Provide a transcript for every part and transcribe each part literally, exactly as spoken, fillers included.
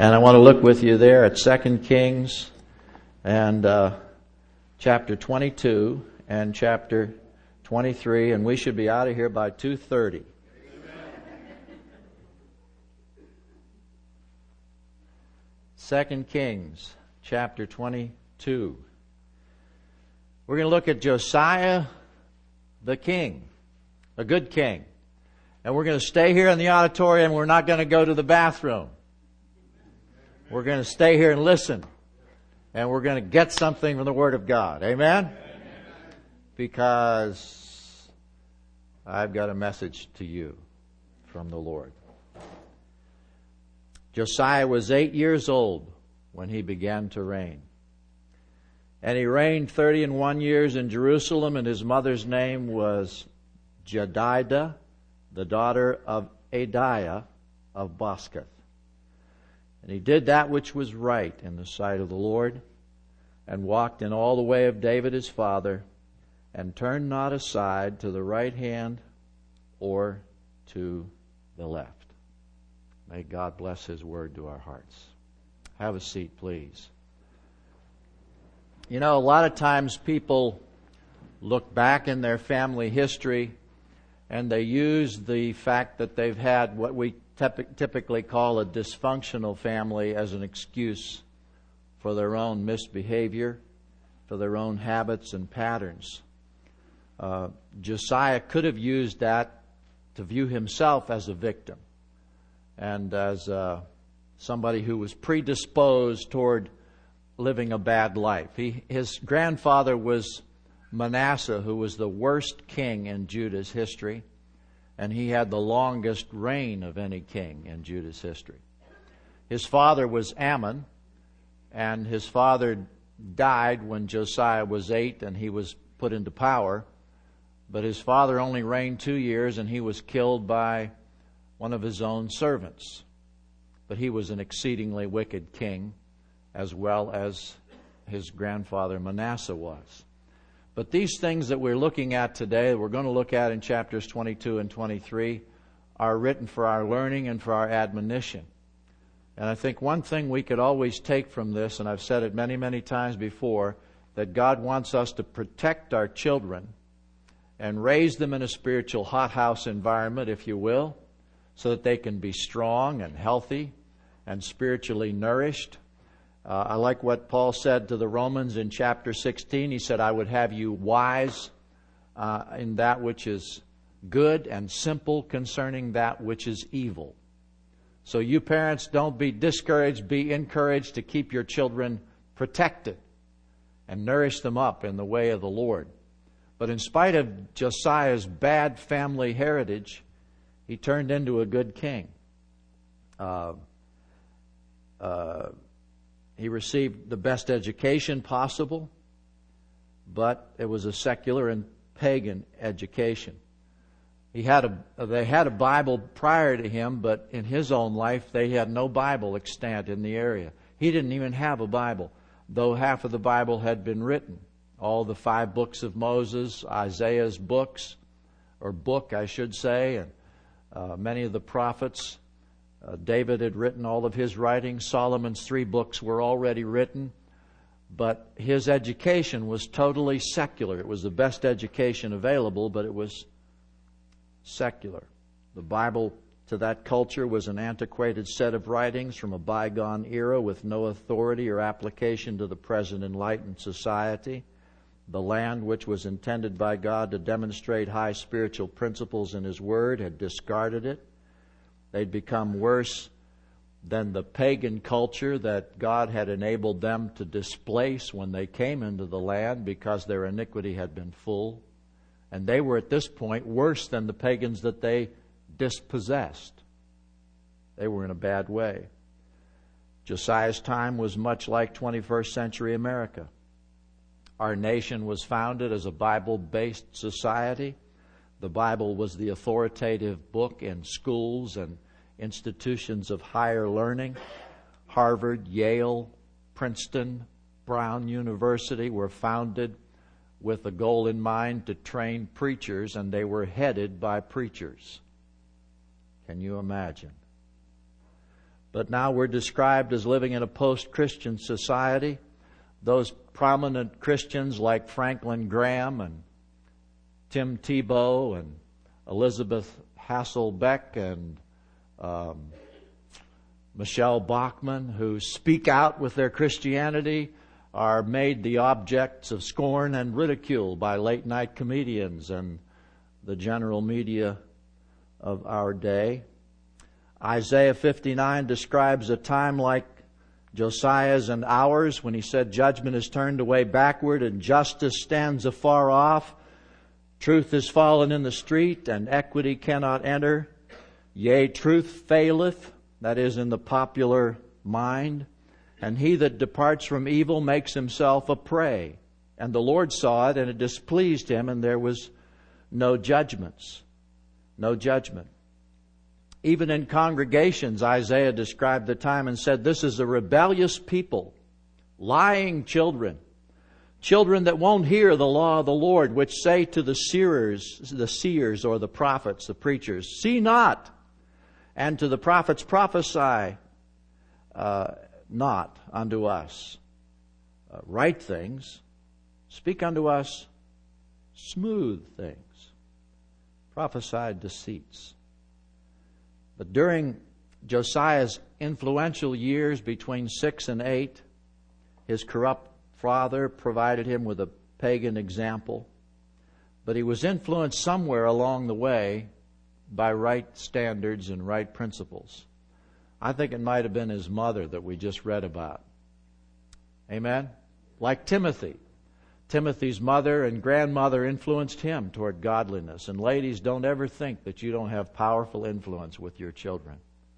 And I want to look with you there at Second Kings and uh, chapter twenty-two and chapter twenty-three, and we should be out of here by two thirty. Second Kings chapter twenty-two. We're going to look at Josiah the king, a good king. And we're going to stay here in the auditorium. We're not going to go to the bathroom. We're going to stay here and listen. And we're going to get something from the Word of God. Amen? Amen? Because I've got a message to you from the Lord. Josiah was eight years old when he began to reign. And he reigned thirty and one years in Jerusalem, and his mother's name was Jedidah, the daughter of Adiah of Bosketh. And he did that which was right in the sight of the Lord, and walked in all the way of David his father, and turned not aside to the right hand or to the left. May God bless His word to our hearts. Have a seat, please. You know, a lot of times people look back in their family history and they use the fact that they've had what we typically call a dysfunctional family as an excuse for their own misbehavior, for their own habits and patterns. Uh, Josiah could have used that to view himself as a victim and as uh, somebody who was predisposed toward living a bad life. He, his grandfather was Manasseh, who was the worst king in Judah's history, and he had the longest reign of any king in Judah's history. His father was Ammon, and his father died when Josiah was eight and he was put into power, but his father only reigned two years and he was killed by one of his own servants. But he was an exceedingly wicked king, as well as his grandfather Manasseh was. But these things that we're looking at today, we're going to look at in chapters twenty-two and twenty-three, are written for our learning and for our admonition. And I think one thing we could always take from this, and I've said it many, many times before, that God wants us to protect our children and raise them in a spiritual hothouse environment, if you will, so that they can be strong and healthy and spiritually nourished. Uh, I like what Paul said to the Romans in chapter sixteen. He said, I would have you wise uh, in that which is good and simple concerning that which is evil. So you parents, don't be discouraged, be encouraged to keep your children protected and nourish them up in the way of the Lord. But in spite of Josiah's bad family heritage, he turned into a good king. Uh, uh, He received the best education possible, but it was a secular and pagan education. He had a, they had a Bible prior to him, but in his own life, they had no Bible extant in the area. He didn't even have a Bible, though half of the Bible had been written. All the five books of Moses, Isaiah's books, or book, I should say, and uh, many of the prophets. Uh, David had written all of his writings. Solomon's three books were already written. But his education was totally secular. It was the best education available, but it was secular. The Bible to that culture was an antiquated set of writings from a bygone era with no authority or application to the present enlightened society. The land, which was intended by God to demonstrate high spiritual principles in His Word, had discarded it. They'd become worse than the pagan culture that God had enabled them to displace when they came into the land because their iniquity had been full. And they were at this point worse than the pagans that they dispossessed. They were in a bad way. Josiah's time was much like twenty-first century America. Our nation was founded as a Bible-based society. The Bible was the authoritative book in schools and institutions of higher learning. Harvard, Yale, Princeton, Brown University were founded with a goal in mind to train preachers, and they were headed by preachers. Can you imagine? But now we're described as living in a post-Christian society. Those prominent Christians like Franklin Graham and Tim Tebow and Elizabeth Hasselbeck and um, Michelle Bachmann, who speak out with their Christianity, are made the objects of scorn and ridicule by late-night comedians and the general media of our day. Isaiah fifty-nine describes a time like Josiah's and ours when he said, "Judgment is turned away backward and justice stands afar off. Truth is fallen in the street and equity cannot enter. Yea, truth faileth," that is in the popular mind. "And he that departs from evil makes himself a prey. And the Lord saw it, and it displeased him, and there was no judgments." No judgment. Even in congregations, Isaiah described the time and said, "This is a rebellious people, lying children, children that won't hear the law of the Lord, which say to the seers, the seers or the prophets, the preachers, see not, and to the prophets prophesy uh, not unto us uh, right things, speak unto us smooth things, prophesied deceits." But during Josiah's influential years between six and eight, his corrupt father provided him with a pagan example. But he was influenced somewhere along the way by right standards and right principles. I think it might have been his mother that we just read about. Amen? Like Timothy. Timothy's mother and grandmother influenced him toward godliness. And ladies, don't ever think that you don't have powerful influence with your children.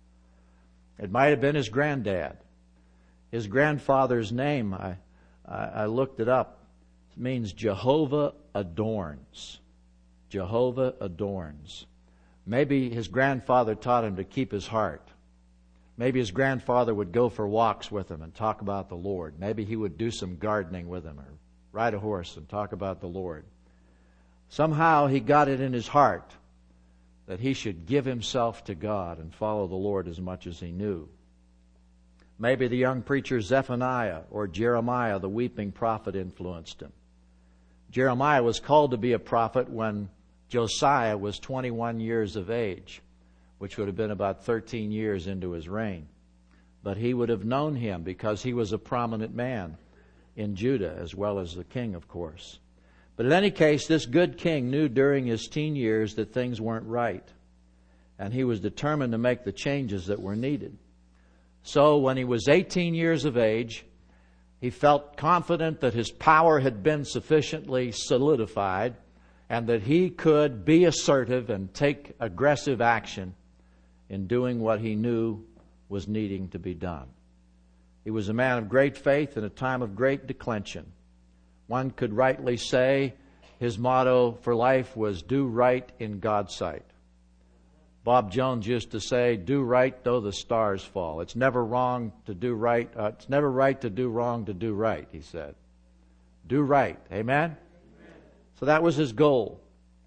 It might have been his granddad. His grandfather's name, I, I, I looked it up, it means Jehovah adorns. Jehovah adorns. Maybe his grandfather taught him to keep his heart. Maybe his grandfather would go for walks with him and talk about the Lord. Maybe he would do some gardening with him or ride a horse and talk about the Lord. Somehow he got it in his heart that he should give himself to God and follow the Lord as much as he knew. Maybe the young preacher Zephaniah or Jeremiah, the weeping prophet, influenced him. Jeremiah was called to be a prophet when Josiah was twenty-one years of age, which would have been about thirteen years into his reign. But he would have known him because he was a prominent man in Judah, as well as the king, of course. But in any case, this good king knew during his teen years that things weren't right. And he was determined to make the changes that were needed. So when he was eighteen years of age, he felt confident that his power had been sufficiently solidified and that he could be assertive and take aggressive action in doing what he knew was needing to be done. He was a man of great faith in a time of great declension. One could rightly say his motto for life was do right in God's sight. Bob Jones used to say, do right though the stars fall. It's never wrong to do right. Uh, it's never right to do wrong to do right, he said. Do right. Amen? Amen. So that was his goal.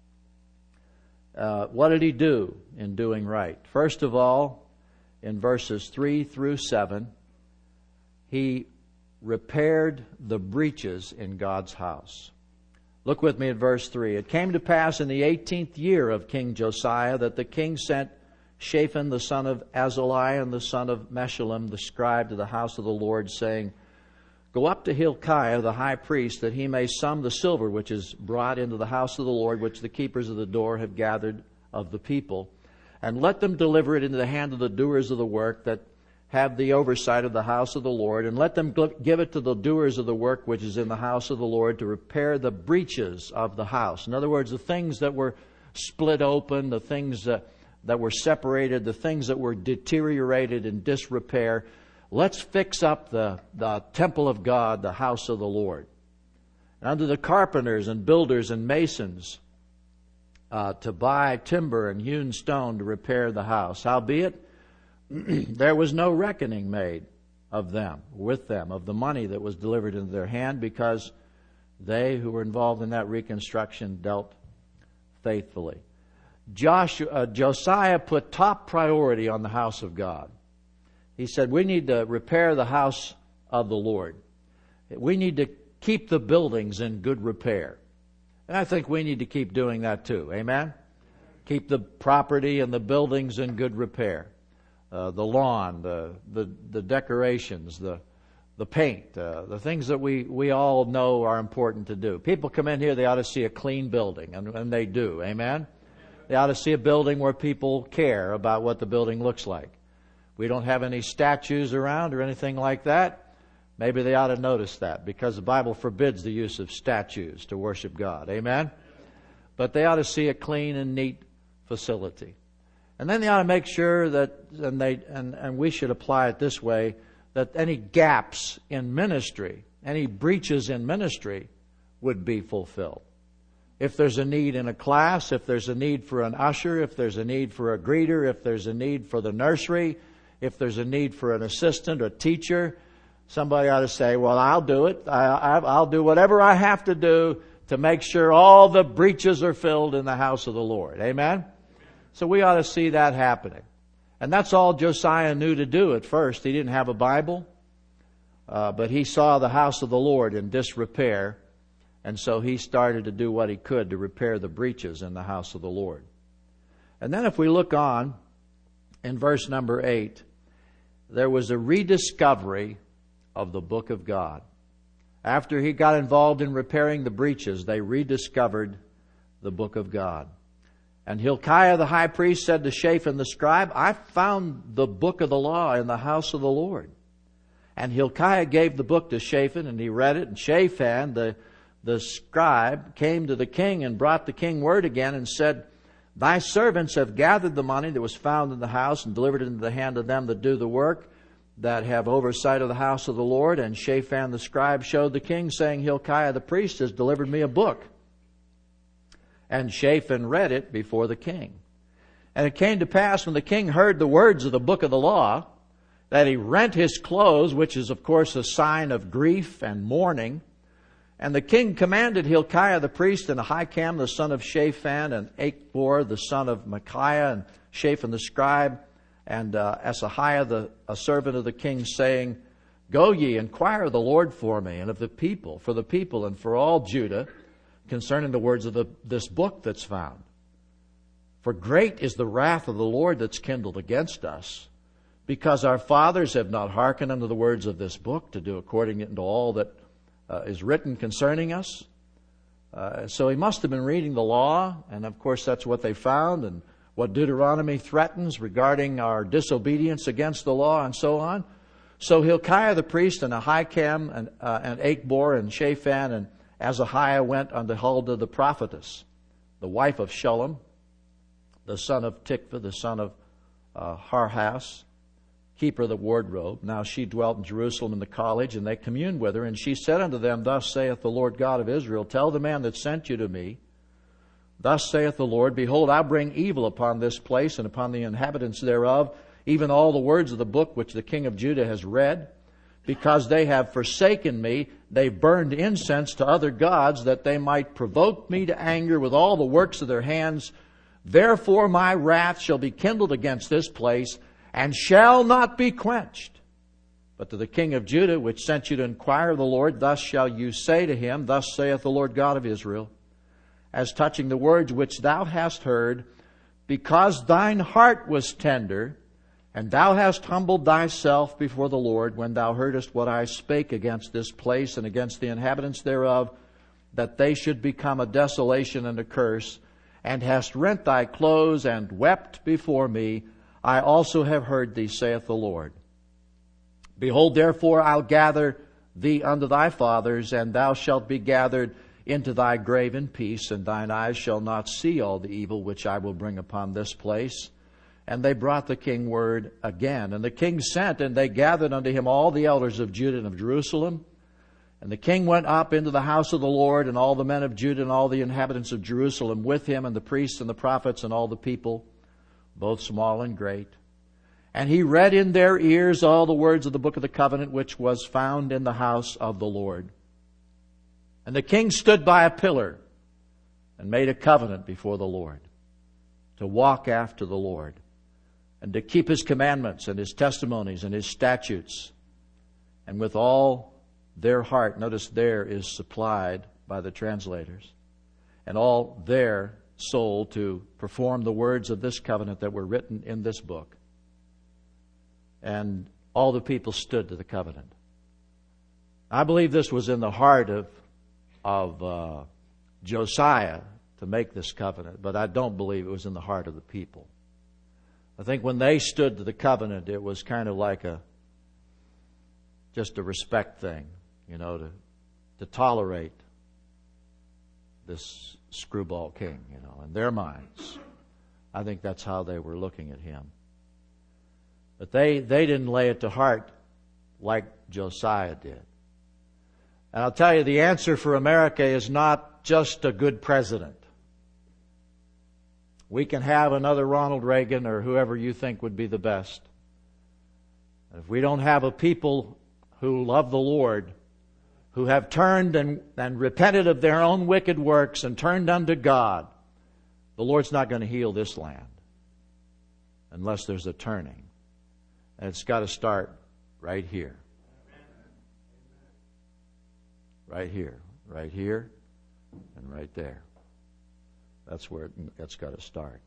Uh, what did he do in doing right? First of all, in verses three through seven, he repaired the breaches in God's house. Look with me at verse three. It came to pass in the eighteenth year of King Josiah that the king sent Shaphan the son of Azaliah and the son of Meshullam the scribe to the house of the Lord, saying, Go up to Hilkiah the high priest, that he may sum the silver which is brought into the house of the Lord, which the keepers of the door have gathered of the people, and let them deliver it into the hand of the doers of the work that have the oversight of the house of the Lord, and let them give it to the doers of the work which is in the house of the Lord to repair the breaches of the house. In other words, the things that were split open, the things that, that were separated, the things that were deteriorated in disrepair. Let's fix up the, the temple of God, the house of the Lord. And unto the carpenters and builders and masons uh, to buy timber and hewn stone to repair the house. Howbeit, there was no reckoning made of them, with them, of the money that was delivered into their hand, because they who were involved in that reconstruction dealt faithfully. Joshua, uh, Josiah put top priority on the house of God. He said, we need to repair the house of the Lord. We need to keep the buildings in good repair. And I think we need to keep doing that too. Amen? Keep the property and the buildings in good repair. Uh, the lawn, the, the, the decorations, the, the paint, uh, the things that we, we all know are important to do. People come in here, they ought to see a clean building, and, and they do. Amen? They ought to see a building where people care about what the building looks like. We don't have any statues around or anything like that. Maybe they ought to notice that, because the Bible forbids the use of statues to worship God. Amen? But they ought to see a clean and neat facility. And then they ought to make sure that, and they and, and we should apply it this way, that any gaps in ministry, any breaches in ministry would be fulfilled. If there's a need in a class, if there's a need for an usher, if there's a need for a greeter, if there's a need for the nursery, if there's a need for an assistant or teacher, somebody ought to say, well, I'll do it. I, I, I'll do whatever I have to do to make sure all the breaches are filled in the house of the Lord. Amen? So we ought to see that happening. And that's all Josiah knew to do at first. He didn't have a Bible, uh, but he saw the house of the Lord in disrepair, and so he started to do what he could to repair the breaches in the house of the Lord. And then if we look on, in verse number eight, there was a rediscovery of the book of God. After he got involved in repairing the breaches, they rediscovered the book of God. And Hilkiah the high priest said to Shaphan the scribe, I found the book of the law in the house of the Lord. And Hilkiah gave the book to Shaphan, and he read it. And Shaphan, the, the scribe, came to the king and brought the king word again and said, Thy servants have gathered the money that was found in the house and delivered it into the hand of them that do the work, that have oversight of the house of the Lord. And Shaphan the scribe showed the king, saying, Hilkiah the priest has delivered me a book. And Shaphan read it before the king. And it came to pass, when the king heard the words of the book of the law, that he rent his clothes, which is of course a sign of grief and mourning. And the king commanded Hilkiah the priest, and Ahikam the son of Shaphan, and Achbor the son of Micaiah, and Shaphan the scribe, and uh, Asahiah the a servant of the king, saying, Go ye, inquire of the Lord for me, and of the people, for the people, and for all Judah, concerning the words of the, this book that's found. For great is the wrath of the Lord that's kindled against us, because our fathers have not hearkened unto the words of this book, to do according to all that uh, is written concerning us. Uh, so he must have been reading the law, and of course that's what they found, and what Deuteronomy threatens regarding our disobedience against the law, and so on. So Hilkiah the priest, and Ahikam, and, uh, and Achbor, and Shaphan, and Asahiah went unto Huldah the prophetess, the wife of Shallum, the son of Tikvah, the son of uh, Harhas, keeper of the wardrobe. Now she dwelt in Jerusalem in the college, and they communed with her. And she said unto them, Thus saith the Lord God of Israel, Tell the man that sent you to me, Thus saith the Lord, Behold, I bring evil upon this place and upon the inhabitants thereof, even all the words of the book which the king of Judah has read. Because they have forsaken me, they burned incense to other gods, that they might provoke me to anger with all the works of their hands. Therefore my wrath shall be kindled against this place, and shall not be quenched. But to the king of Judah, which sent you to inquire of the Lord, thus shall you say to him, Thus saith the Lord God of Israel, As touching the words which thou hast heard, because thine heart was tender, and thou hast humbled thyself before the Lord, when thou heardest what I spake against this place and against the inhabitants thereof, that they should become a desolation and a curse, and hast rent thy clothes and wept before me, I also have heard thee, saith the Lord. Behold, therefore, I'll gather thee unto thy fathers, and thou shalt be gathered into thy grave in peace, and thine eyes shall not see all the evil which I will bring upon this place. And they brought the king word again. And the king sent, and they gathered unto him all the elders of Judah and of Jerusalem. And the king went up into the house of the Lord, and all the men of Judah and all the inhabitants of Jerusalem with him, and the priests and the prophets and all the people, both small and great. And he read in their ears all the words of the book of the covenant, which was found in the house of the Lord. And the king stood by a pillar and made a covenant before the Lord, to walk after the Lord, and to keep His commandments and His testimonies and His statutes, and with all their heart, notice there is supplied by the translators, and all their soul to perform the words of this covenant that were written in this book. And all the people stood to the covenant. I believe this was in the heart of, of uh, Josiah to make this covenant, but I don't believe it was in the heart of the people. I think when they stood to the covenant, it was kind of like a just a respect thing, you know, to to tolerate this screwball king, you know, in their minds. I think that's how they were looking at him. But they, they didn't lay it to heart like Josiah did. And I'll tell you, the answer for America is not just a good president. We can have another Ronald Reagan or whoever you think would be the best. If we don't have a people who love the Lord, who have turned and, and repented of their own wicked works and turned unto God, the Lord's not going to heal this land unless there's a turning. And it's got to start right here. Right here. Right here and right there. That's where it, that's got to start.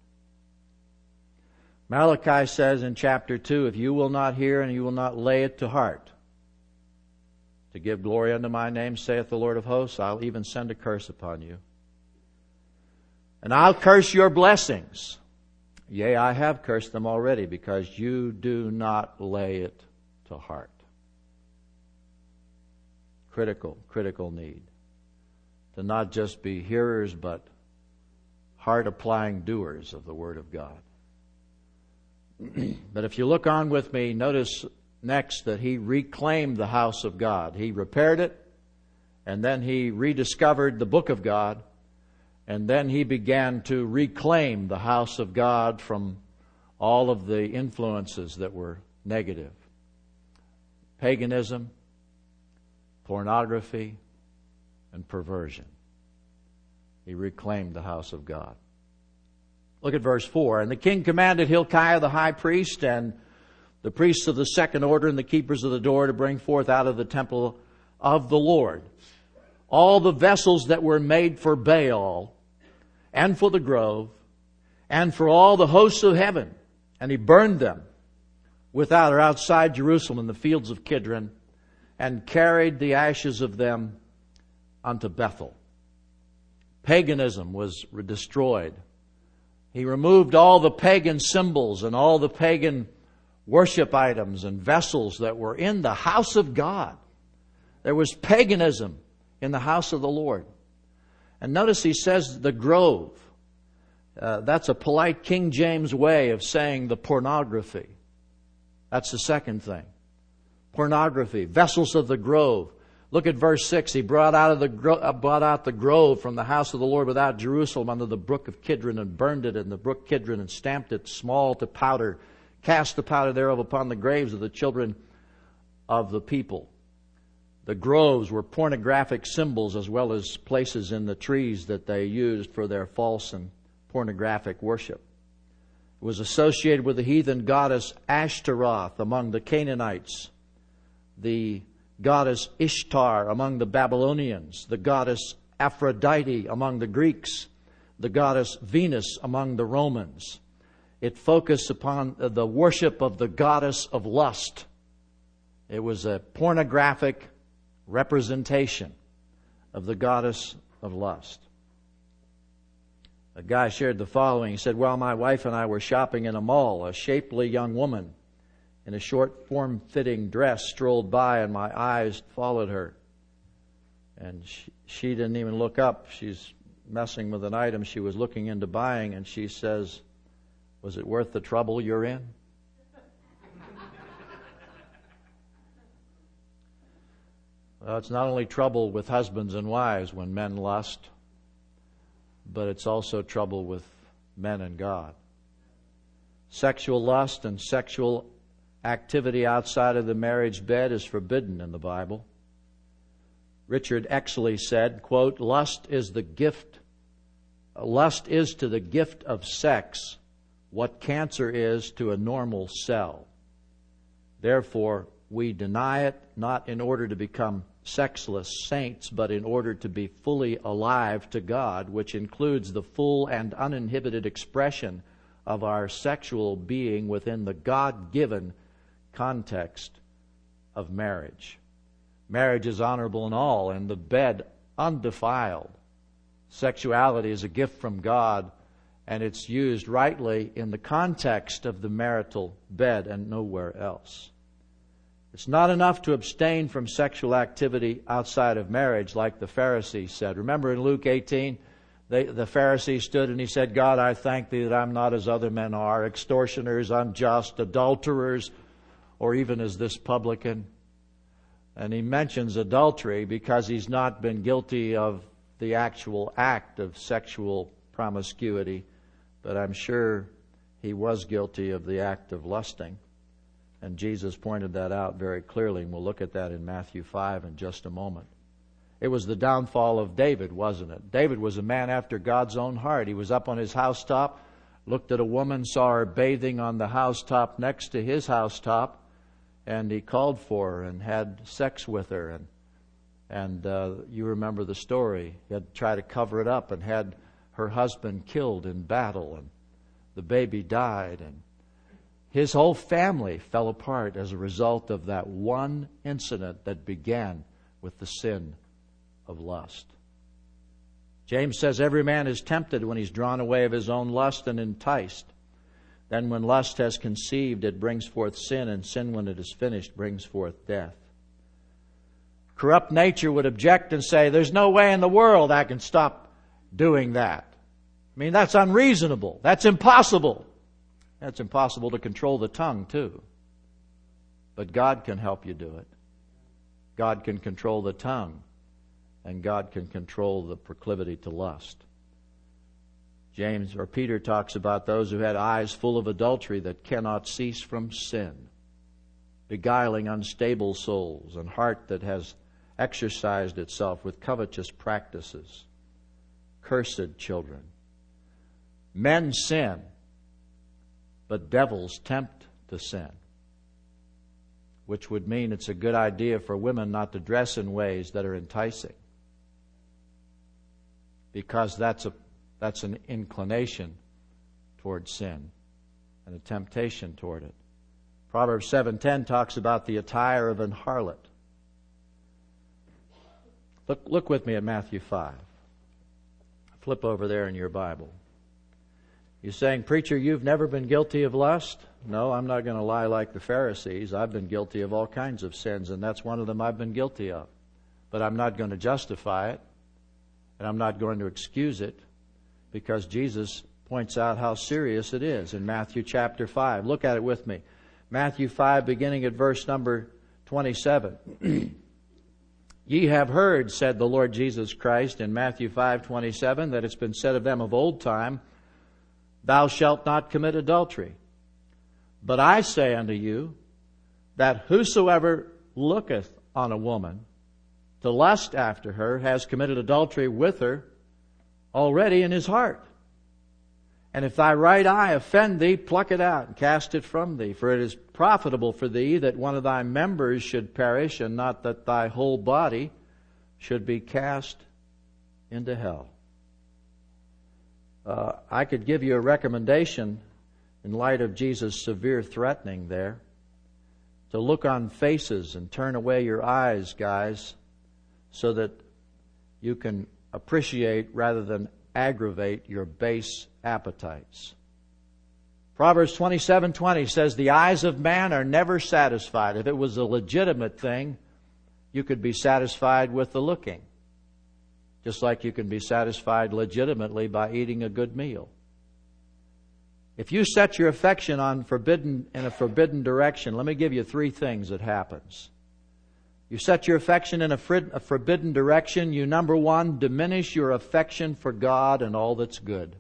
Malachi says in chapter two, if you will not hear and you will not lay it to heart, to give glory unto my name, saith the Lord of hosts, I'll even send a curse upon you. And I'll curse your blessings. Yea, I have cursed them already, because you do not lay it to heart. Critical, critical need. To not just be hearers, but heart-applying doers of the Word of God. But if you look on with me, notice next that he reclaimed the house of God. He repaired it, and then he rediscovered the book of God, and then he began to reclaim the house of God from all of the influences that were negative. Paganism, pornography, and perversion. He reclaimed the house of God. Look at verse four. And the king commanded Hilkiah the high priest and the priests of the second order and the keepers of the door to bring forth out of the temple of the Lord all the vessels that were made for Baal and for the grove and for all the hosts of heaven. And he burned them without or outside Jerusalem in the fields of Kidron, and carried the ashes of them unto Bethel. Paganism was destroyed. He removed all the pagan symbols and all the pagan worship items and vessels that were in the house of God. There was paganism in the house of the Lord. And notice he says the grove. Uh, that's a polite King James way of saying the pornography. That's the second thing. Pornography, vessels of the grove. Look at verse six. He brought out of the gro- uh, brought out the grove from the house of the Lord without Jerusalem under the brook of Kidron, and burned it in the brook Kidron, and stamped it small to powder, cast the powder thereof upon the graves of the children of the people. The groves were pornographic symbols, as well as places in the trees that they used for their false and pornographic worship. It was associated with the heathen goddess Ashtaroth among the Canaanites, the goddess Ishtar among the Babylonians, the goddess Aphrodite among the Greeks, the goddess Venus among the Romans. It focused upon the worship of the goddess of lust. It was a pornographic representation of the goddess of lust. A guy shared the following. He said, "While my wife and I were shopping in a mall, a shapely young woman in a short form-fitting dress strolled by, and my eyes followed her. And she, she didn't even look up. She's messing with an item she was looking into buying, and she says, 'Was it worth the trouble you're in?'" Well, it's not only trouble with husbands and wives when men lust, but it's also trouble with men and God. Sexual lust and sexual activity outside of the marriage bed is forbidden in the Bible. Richard Exley said, quote, "Lust is the gift, lust is to the gift of sex what cancer is to a normal cell. Therefore, we deny it not in order to become sexless saints, but in order to be fully alive to God, which includes the full and uninhibited expression of our sexual being within the God-given context of marriage. Marriage is honorable in all, and the bed undefiled. Sexuality is a gift from God, and it's used rightly in the context of the marital bed and nowhere else. It's not enough to abstain from sexual activity outside of marriage, like the Pharisees said. Remember in Luke eighteen, they, the Pharisee stood and he said, God, I thank thee that I'm not as other men are, extortioners, unjust, adulterers, or even as this publican. And he mentions adultery because he's not been guilty of the actual act of sexual promiscuity, but I'm sure he was guilty of the act of lusting. And Jesus pointed that out very clearly, and we'll look at that in Matthew five in just a moment. It was the downfall of David, wasn't it? David was a man after God's own heart. He was up on his housetop, looked at a woman, saw her bathing on the housetop next to his housetop, and he called for her and had sex with her. And and uh, you remember the story. He had to try to cover it up and had her husband killed in battle, and the baby died, and his whole family fell apart as a result of that one incident that began with the sin of lust. James says every man is tempted when he's drawn away of his own lust and enticed. Then when lust has conceived, it brings forth sin, and sin, when it is finished, brings forth death. Corrupt nature would object and say, there's no way in the world I can stop doing that. I mean, that's unreasonable. That's impossible. It's impossible to control the tongue, too. But God can help you do it. God can control the tongue, and God can control the proclivity to lust. James or Peter talks about those who had eyes full of adultery that cannot cease from sin, beguiling unstable souls, and heart that has exercised itself with covetous practices. Cursed children. Men sin, but devils tempt to sin, which would mean it's a good idea for women not to dress in ways that are enticing, because that's a that's an inclination toward sin and a temptation toward it. Proverbs seven ten talks about the attire of an harlot. Look, look with me at Matthew five. Flip over there in your Bible. You're saying, preacher, you've never been guilty of lust? No, I'm not going to lie like the Pharisees. I've been guilty of all kinds of sins, and that's one of them I've been guilty of. But I'm not going to justify it, and I'm not going to excuse it, because Jesus points out how serious it is in Matthew chapter five. Look at it with me. Matthew five, beginning at verse number twenty-seven. Ye have heard, said the Lord Jesus Christ in Matthew five twenty-seven, that it's been said of them of old time, thou shalt not commit adultery. But I say unto you, that whosoever looketh on a woman to lust after her has committed adultery with her already in his heart. And if thy right eye offend thee, pluck it out and cast it from thee. For it is profitable for thee that one of thy members should perish, and not that thy whole body should be cast into hell. Uh, I could give you a recommendation in light of Jesus' severe threatening there, to look on faces and turn away your eyes, guys, so that you can appreciate rather than aggravate your base appetites. Proverbs twenty-seven twenty says, the eyes of man are never satisfied. If it was a legitimate thing, you could be satisfied with the looking, just like you can be satisfied legitimately by eating a good meal. If you set your affection on forbidden in a forbidden direction, let me give you three things that happens. You set your affection in a, frid, a forbidden direction, you, number one, diminish your affection for God and all that's good.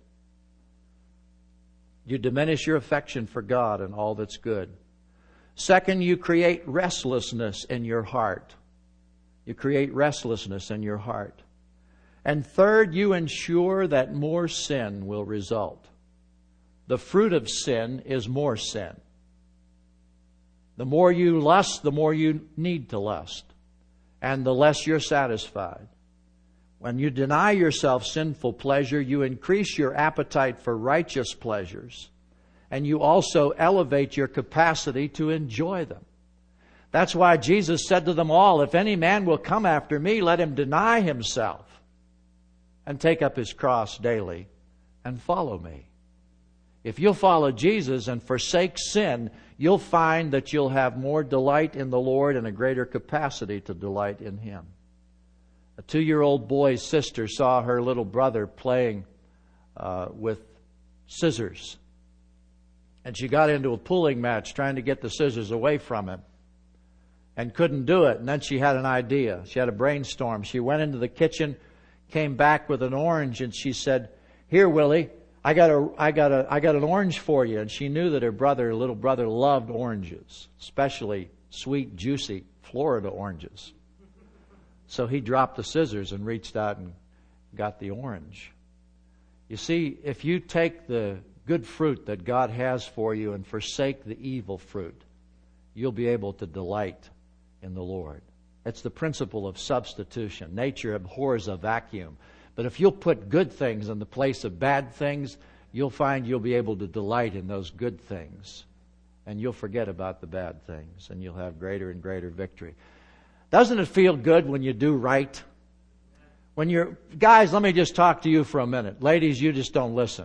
You diminish your affection for God and all that's good. Second, you create restlessness in your heart. You create restlessness in your heart. And third, you ensure that more sin will result. the fruit of sin is more sin. The more you lust, the more you need to lust. And the less you're satisfied. When you deny yourself sinful pleasure, you increase your appetite for righteous pleasures. And you also elevate your capacity to enjoy them. That's why Jesus said to them all, if any man will come after me, let him deny himself and take up his cross daily and follow me. If you'll follow Jesus and forsake sin, you'll find that you'll have more delight in the Lord and a greater capacity to delight in Him. A two-year-old boy's sister saw her little brother playing uh, with scissors. And she got into a pulling match trying to get the scissors away from him. And couldn't do it. And then she had an idea. She had a brainstorm. She went into the kitchen, came back with an orange, and she said, "Here, Willie, I got a, I got a, I got an orange for you." And she knew that her brother, her little brother, loved oranges, especially sweet, juicy Florida oranges. So he dropped the scissors and reached out and got the orange. You see, if you take the good fruit that God has for you and forsake the evil fruit, you'll be able to delight in the Lord. It's the principle of substitution. Nature abhors a vacuum. But if you'll put good things in the place of bad things, you'll find you'll be able to delight in those good things. And you'll forget about the bad things. And you'll have greater and greater victory. Doesn't it feel good when you do right? When you're... Guys, let me just talk to you for a minute. Ladies, you just don't listen.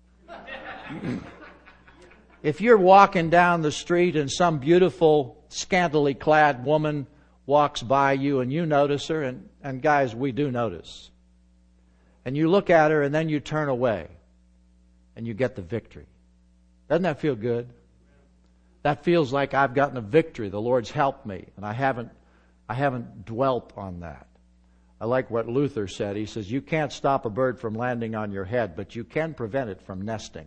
If you're walking down the street and some beautiful, scantily clad woman walks by you and you notice her, and, and guys, we do notice. And you look at her and then you turn away and you get the victory. Doesn't that feel good? That feels like I've gotten a victory. The Lord's helped me, and I haven't, I haven't dwelt on that. I like what Luther said. He says, you can't stop a bird from landing on your head, but you can prevent it from nesting.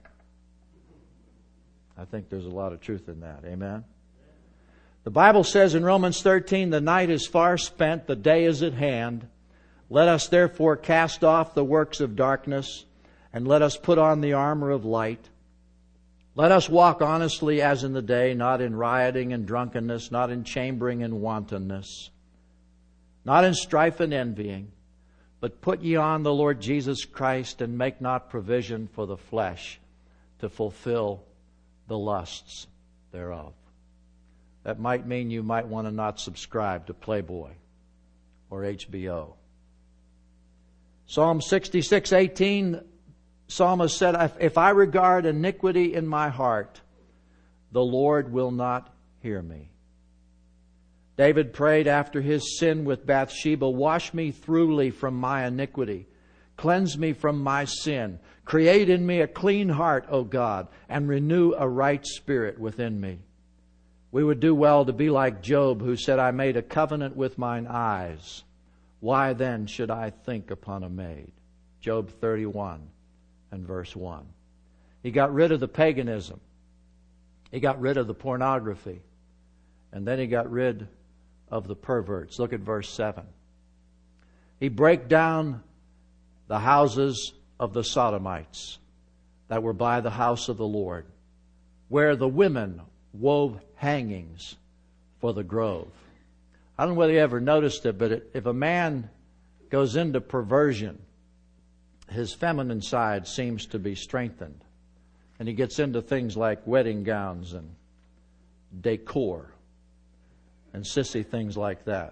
I think there's a lot of truth in that. Amen? The Bible says in Romans thirteen, the night is far spent, the day is at hand. Let us therefore cast off the works of darkness, and let us put on the armor of light. Let us walk honestly as in the day, not in rioting and drunkenness, not in chambering and wantonness, not in strife and envying, but put ye on the Lord Jesus Christ, and make not provision for the flesh to fulfill the lusts thereof. That might mean you might want to not subscribe to Playboy or H B O. Psalm sixty-six eighteen, Psalmist said, if I regard iniquity in my heart, the Lord will not hear me. David prayed after his sin with Bathsheba, wash me thoroughly from my iniquity. Cleanse me from my sin. Create in me a clean heart, O God, and renew a right spirit within me. We would do well to be like Job, who said, I made a covenant with mine eyes. Why then should I think upon a maid? Job thirty-one and verse one. He got rid of the paganism. He got rid of the pornography. And then he got rid of the perverts. Look at verse seven. He brake down the houses of the Sodomites that were by the house of the Lord, where the women wove hangings for the grove. I don't know whether you ever noticed it, but if a man goes into perversion, his feminine side seems to be strengthened. And he gets into things like wedding gowns and decor and sissy things like that.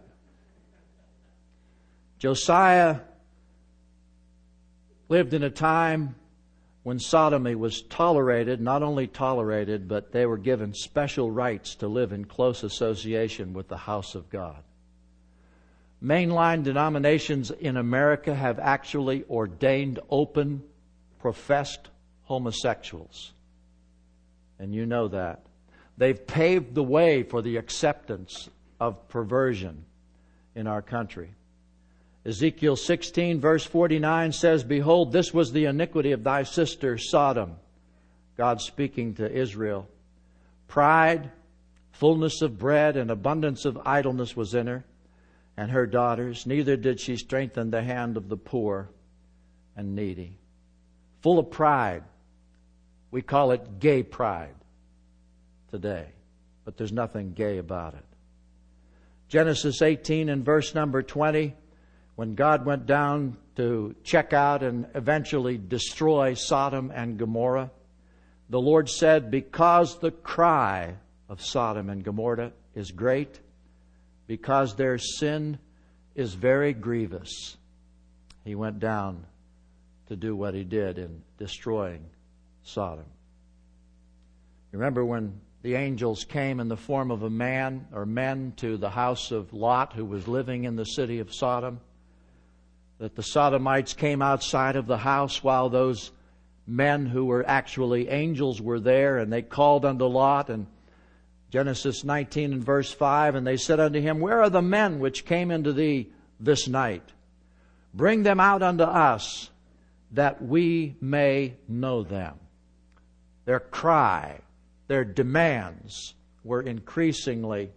Josiah lived in a time when sodomy was tolerated, not only tolerated, but they were given special rights to live in close association with the house of God. Mainline denominations in America have actually ordained open, professed homosexuals. And you know that. They've paved the way for the acceptance of perversion in our country. Ezekiel sixteen verse forty-nine says, behold, this was the iniquity of thy sister Sodom. God speaking to Israel. Pride, fullness of bread, and abundance of idleness was in her and her daughters. Neither did she strengthen the hand of the poor and needy. Full of pride. We call it gay pride today, but there's nothing gay about it. Genesis eighteen and verse number twenty, when God went down to check out and eventually destroy Sodom and Gomorrah, the Lord said, because the cry of Sodom and Gomorrah is great, because their sin is very grievous, He went down to do what He did in destroying Sodom. Remember when the angels came in the form of a man or men to the house of Lot, who was living in the city of Sodom, that the Sodomites came outside of the house while those men who were actually angels were there, and they called unto Lot, and Genesis nineteen and verse five, and they said unto him, where are the men which came into thee this night? Bring them out unto us, that we may know them. Their cry, their demands were increasingly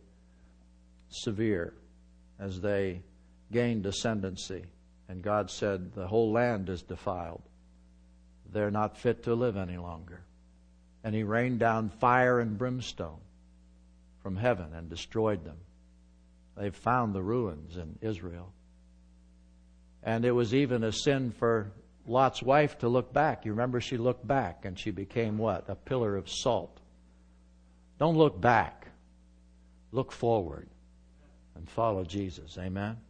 severe as they gained ascendancy. And God said, the whole land is defiled. They're not fit to live any longer. And He rained down fire and brimstone from heaven and destroyed them. They've found the ruins in Israel. And it was even a sin for Lot's wife to look back. You remember, she looked back and she became what? A pillar of salt. Don't look back. Look forward and follow Jesus. Amen.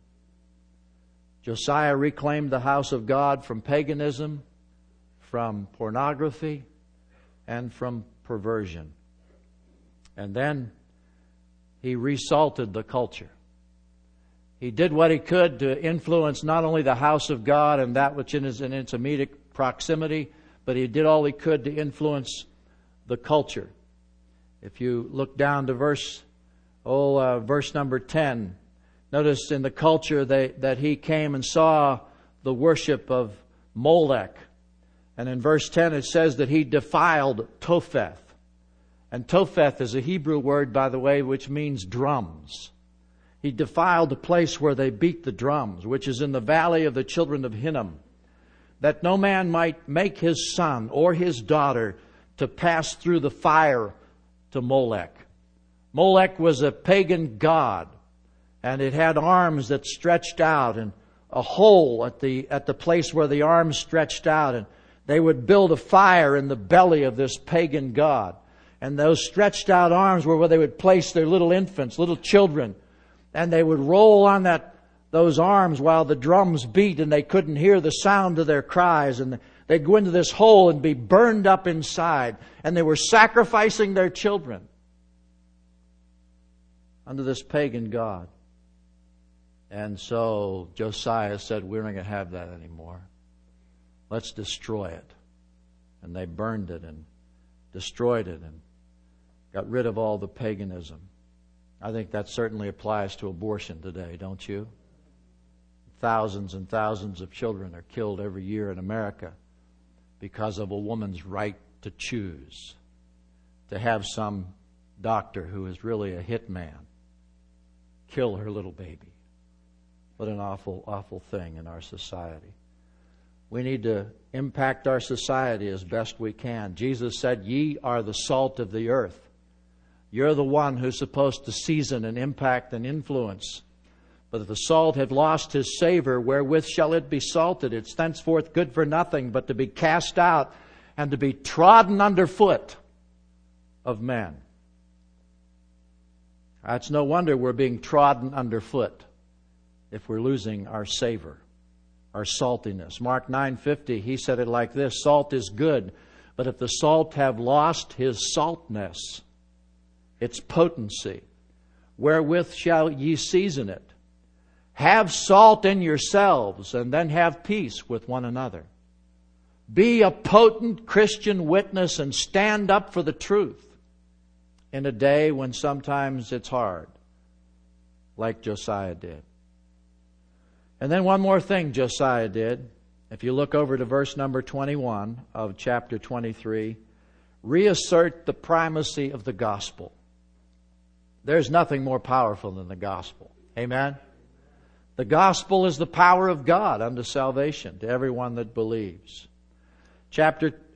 Josiah reclaimed the house of God from paganism, from pornography, and from perversion. And then he resalted the culture. He did what he could to influence not only the house of God and that which is in its immediate proximity, but he did all he could to influence the culture. If you look down to verse, oh, uh, verse number ten, notice in the culture they, that he came and saw the worship of Molech. And in verse ten it says that he defiled Topheth. And Topheth is a Hebrew word, by the way, which means drums. He defiled the place where they beat the drums, which is in the valley of the children of Hinnom, that no man might make his son or his daughter to pass through the fire to Molech. Molech was a pagan god, and it had arms that stretched out and a hole at the at the place where the arms stretched out, and they would build a fire in the belly of this pagan god. And those stretched out arms were where they would place their little infants, little children, and they would roll on that those arms while the drums beat, and they couldn't hear the sound of their cries, and they'd go into this hole and be burned up inside, and they were sacrificing their children under this pagan god. And so Josiah said, we're not going to have that anymore. Let's destroy it. And they burned it and destroyed it and got rid of all the paganism. I think that certainly applies to abortion today, don't you? Thousands and thousands of children are killed every year in America because of a woman's right to choose, to have some doctor who is really a hitman kill her little baby. What an awful, awful thing in our society. We need to impact our society as best we can. Jesus said, ye are the salt of the earth. You're the one who's supposed to season and impact and influence. But if the salt had lost his savor, wherewith shall it be salted? It's thenceforth good for nothing but to be cast out and to be trodden underfoot of men. It's no wonder we're being trodden underfoot if we're losing our savor, our saltiness. Mark nine fifty, he said it like this, salt is good, but if the salt have lost his saltness, its potency, wherewith shall ye season it? Have salt in yourselves, and then have peace with one another. Be a potent Christian witness and stand up for the truth in a day when sometimes it's hard, like Josiah did. And then one more thing Josiah did. If you look over to verse number twenty-one of chapter twenty-three, reassert the primacy of the gospel. There's nothing more powerful than the gospel. Amen? The gospel is the power of God unto salvation to everyone that believes. Chapter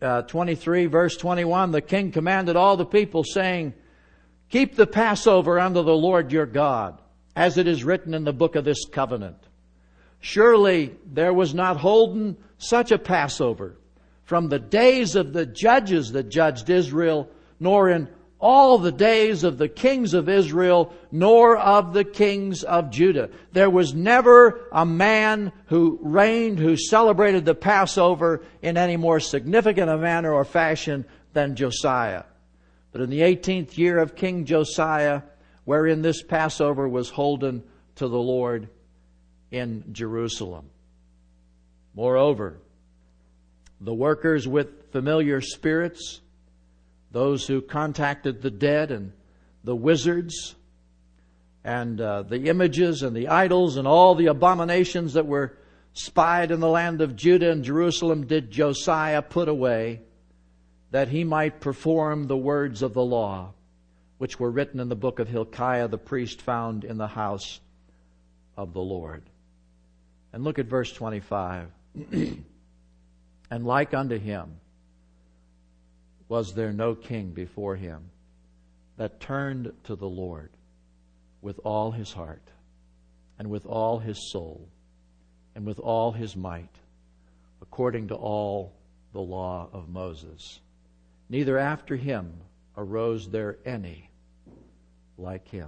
uh, twenty-three, verse twenty-one, the king commanded all the people, saying, "Keep the Passover unto the Lord your God, as it is written in the book of this covenant. Surely there was not holden such a Passover from the days of the judges that judged Israel, nor in all the days of the kings of Israel, nor of the kings of Judah." There was never a man who reigned, who celebrated the Passover in any more significant a manner or fashion than Josiah. But in the eighteenth year of King Josiah, wherein this Passover was holden to the Lord in Jerusalem. Moreover, the workers with familiar spirits, those who contacted the dead and the wizards and uh, the images and the idols and all the abominations that were spied in the land of Judah and Jerusalem, did Josiah put away, that he might perform the words of the law, which were written in the book of Hilkiah the priest, found in the house of the Lord. And look at verse twenty-five. And like unto him was there no king before him that turned to the Lord with all his heart and with all his soul and with all his might, according to all the law of Moses. Neither after him arose there any like him.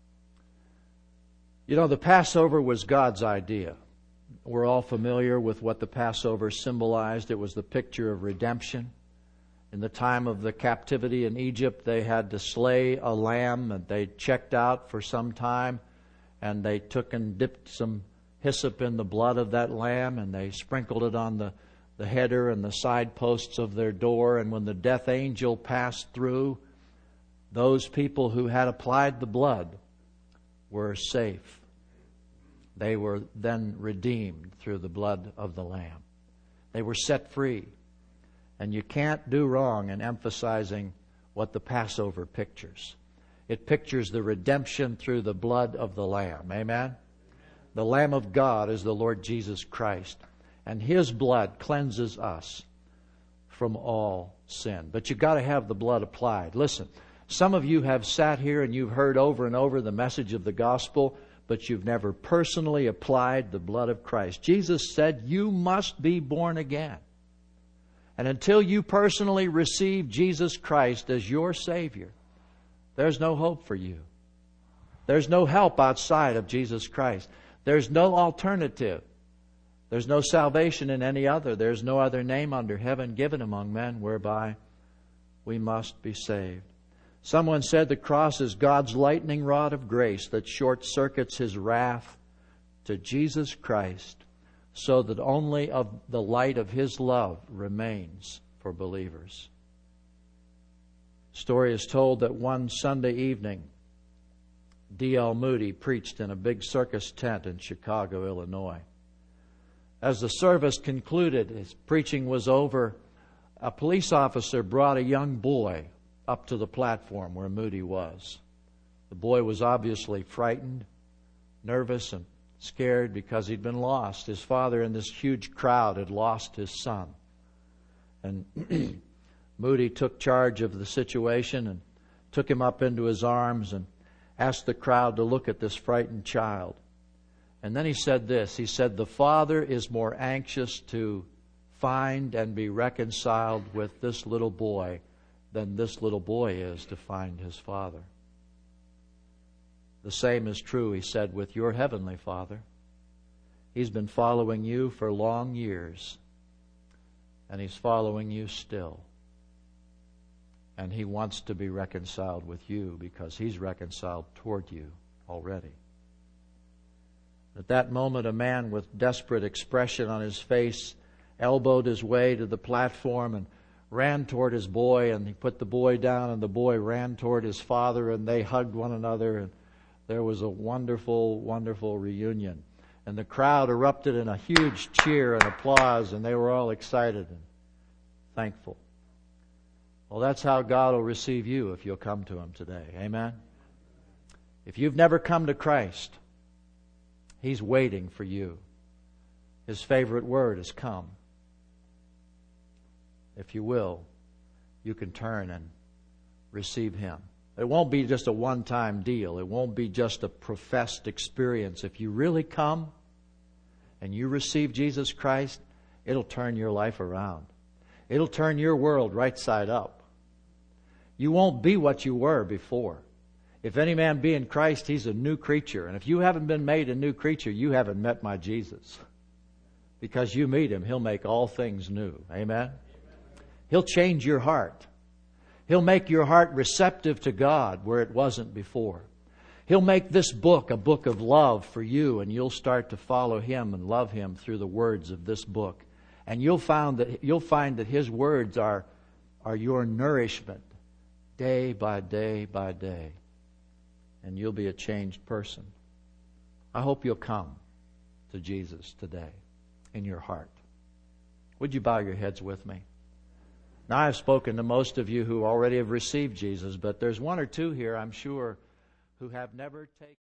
You know, the Passover was God's idea. We're all familiar with what the Passover symbolized. It was the picture of redemption. In the time of the captivity in Egypt, they had to slay a lamb, and they checked out for some time, and they took and dipped some hyssop in the blood of that lamb, and they sprinkled it on the, the header and the side posts of their door. And when the death angel passed through, those people who had applied the blood were safe. They were then redeemed through the blood of the Lamb. They were set free. And you can't do wrong in emphasizing what the Passover pictures. It pictures the redemption through the blood of the Lamb. Amen? The Lamb of God is the Lord Jesus Christ. And His blood cleanses us from all sin. But you've got to have the blood applied. Listen, some of you have sat here and you've heard over and over the message of the gospel, but you've never personally applied the blood of Christ. Jesus said you must be born again. And until you personally receive Jesus Christ as your Savior, there's no hope for you. There's no help outside of Jesus Christ. There's no alternative. There's no salvation in any other. There's no other name under heaven given among men whereby we must be saved. Someone said the cross is God's lightning rod of grace that short-circuits His wrath to Jesus Christ, so that only of the light of His love remains for believers. Story is told that one Sunday evening, D L Moody preached in a big circus tent in Chicago, Illinois. As the service concluded, his preaching was over, a police officer brought a young boy up to the platform where Moody was. The boy was obviously frightened, nervous, and scared because he'd been lost. His father in this huge crowd had lost his son. And Moody took charge of the situation and took him up into his arms and asked the crowd to look at this frightened child. And then he said this. He said, "The father is more anxious to find and be reconciled with this little boy than this little boy is to find his father." The same is true, he said, with your heavenly Father. He's been following you for long years, and He's following you still. And He wants to be reconciled with you because He's reconciled toward you already. At that moment, a man with desperate expression on his face elbowed his way to the platform and ran toward his boy, and he put the boy down, and the boy ran toward his father, and they hugged one another, and there was a wonderful, wonderful reunion. And the crowd erupted in a huge cheer and applause, and they were all excited and thankful. Well, that's how God will receive you if you'll come to Him today. Amen? If you've never come to Christ, He's waiting for you. His favorite word is come. if you will, you can turn and receive Him. It won't be just a one-time deal. It won't be just a professed experience. If you really come and you receive Jesus Christ, it'll turn your life around. It'll turn your world right side up. You won't be what you were before. If any man be in Christ, he's a new creature. And if you haven't been made a new creature, you haven't met my Jesus. Because you meet Him, He'll make all things new. Amen? He'll change your heart. He'll make your heart receptive to God where it wasn't before. He'll make this book a book of love for you, and you'll start to follow Him and love Him through the words of this book. And you'll find that you'll find that His words are, are your nourishment day by day by day. And you'll be a changed person. I hope you'll come to Jesus today in your heart. Would you bow your heads with me? Now, I've spoken to most of you who already have received Jesus, but there's one or two here, I'm sure, who have never taken